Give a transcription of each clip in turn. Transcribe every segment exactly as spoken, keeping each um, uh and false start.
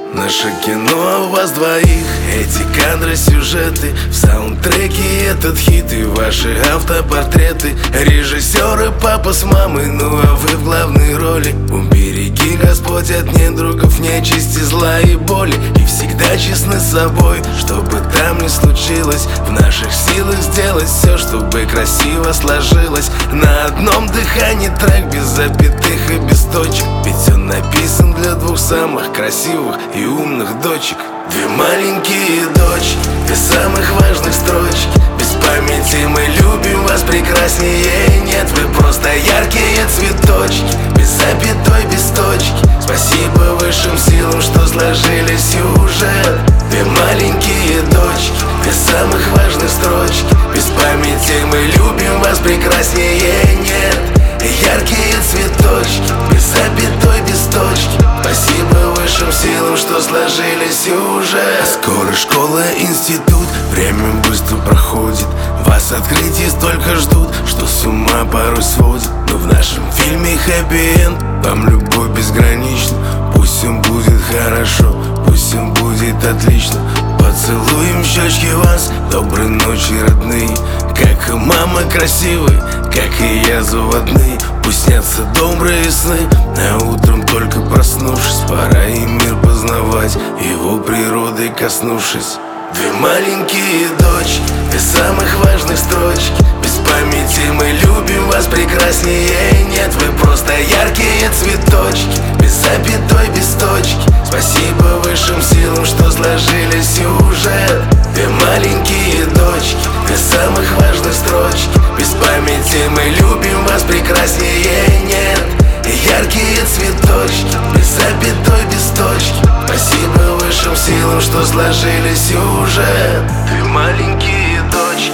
Наше кино у вас двоих, эти кадры, сюжеты, в саундтреке этот хит и ваши автопортреты. Режиссеры, папа с мамой, ну а вы в главной роли. Убереги, Господь, от недругов, нечисти, зла и боли. И всегда честны с собой, чтобы там не случилось. В наших силах сделать все, чтобы красиво сложилось. На одном дыхании трек без запятых и без точек. Ведь он написан для двух самых красивых и умных дочек. Две маленькие дочки, две самых важных строчки. Без памяти мы любим вас, прекраснее нет. Вы просто яркие цветочки, без запятой, без точки. Спасибо высшим силам, что сложили сюжет. Две маленькие дочки, две самых важных строчки. Без памяти мы любим вас, прекраснее нет. Яркие цветочки, без запятой, без точки. Спасибо высшим силам, что сложили сюжет. Скоро школа, институт, время быстро проходит. Вас открытий столько ждут, что с ума порой сводит. Но в нашем фильме хэппи-энд, вам любовь безгранична. Пусть им будет хорошо, пусть им будет отлично. Поцелуем щечки вас, доброй ночи, родные. Как и мама красивые, как и я заводные. Пусть снятся добрые сны, а утром только проснувшись, пора и мир познавать, его природой коснувшись. Две маленькие дочки, две самых важных строчки. Без памяти мы любим вас, прекраснее нет. Вы просто яркие цветочки, без запятой, без точки. Спасибо высшим силам, что сложили сюжет. Две маленькие дочки, две самых важных строчки. Без памяти мы любим вас, прекраснее нет. Яркие цветочки, без запятой, без точки. Спасибо высшим силам, что сложили сюжет. Две маленькие дочки.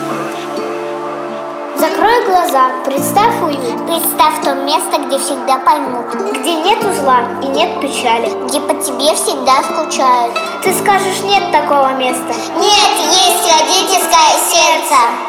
Закрой глаза, представь уют. Представь то место, где всегда поймут, где нет зла и нет печали, где по тебе всегда скучают. Ты скажешь, нет такого места. Нет, есть родительское сердце.